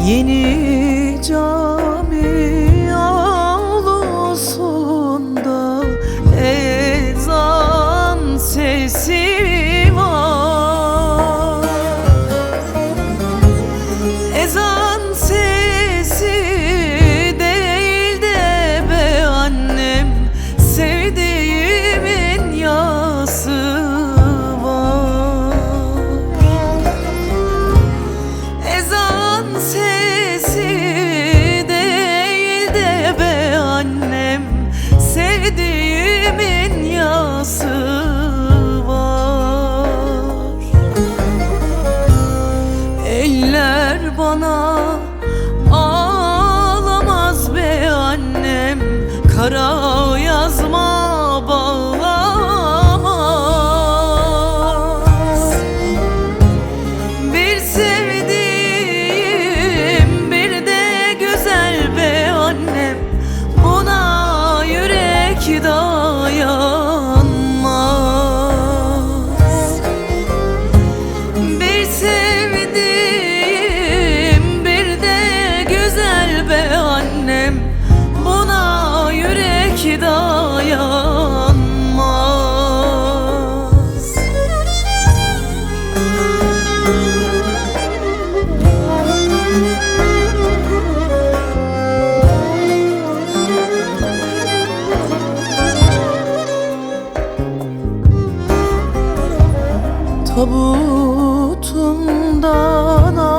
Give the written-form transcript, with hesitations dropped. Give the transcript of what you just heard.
Yeni cami avlusunda ezan sesi var. Ezan sesi değil de be annem, sevdiğimin yası var. Ezan sesi değil de be annem, sevdiğimin yası var. Eller bana ağlamaz be annem, kara yazma bağlamaz. Bir sevdiğim bir de güzel be annem, buna yürek dayanmaz. Bir sevdiğim bir de güzel be annem, buna yürek dayanmaz. Tabutundan